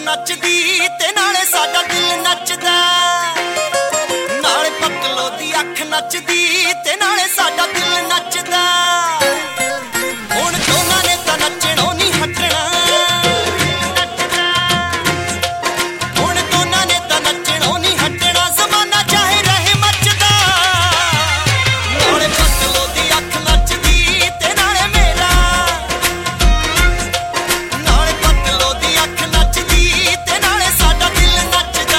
ਨੱਚਦੀ ਤੇ ਨਾਲੇ ਸਾਡਾ ਦਿਲ ਨੱਚਦਾ। ਨਾਲੇ ਪਤਲੋ ਦੀ ਅੱਖ ਨੱਚਦੀ ਤੇ ਨਾਲੇ ਸਾਡਾ ਦਿਲ ਨੱਚਦਾ। ਹੁਣ ਦੋਨਾਂ ਨੇ ਤਾਂ ਨੱਚਣੋਂ ਨਹੀਂ ਹਟਣਾ। ਹੁਣ ਦੋਨਾਂ ਨੇ ਤਾਂ ਨੱਚਣੋਂ ਨਹੀਂ ਹਟਣਾ। ਜ਼ਮਾਨਾ ਚਾਹੇ ਰਹੇ ਮੱਚਦਾ। ਨਾਲੇ ਪਤਲੋ ਦੀ ਅੱਖ ਨੱਚਦੀ ਤੇ ਨਾਲੇ ਮੇਰਾ। ਨਾਲੇ ਪਤਲੋ ਦੀ ਅੱਖ ਨੱਚਦੀ ਤੇ ਨਾਲੇ ਸਾਡਾ ਦਿਲ ਨੱਚਦਾ।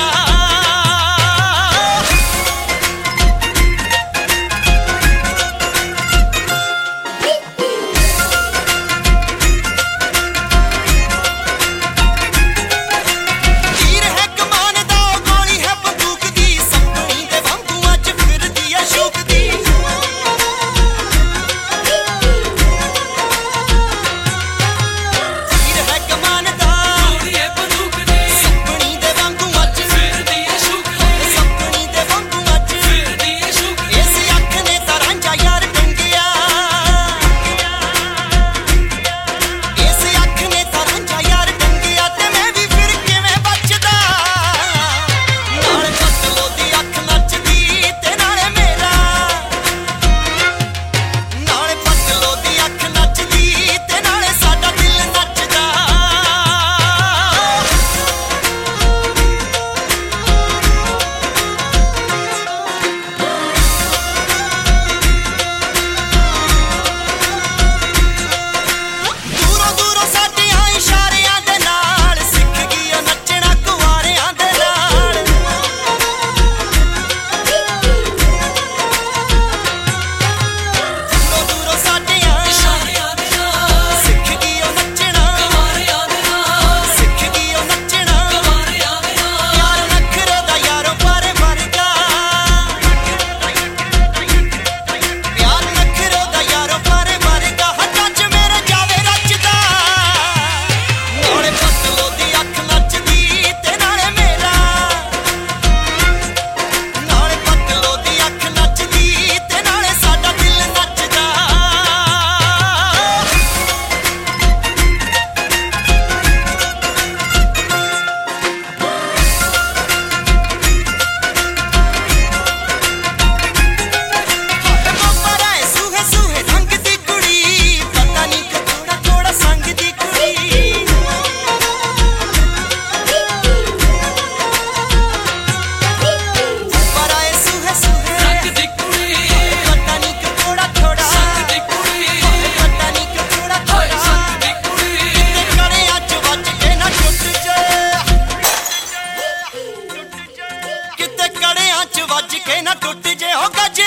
ਵੱਜ ਕੇ ਨਾ ਟੁੱਟ ਜੇ ਹੋ ਗੱਜ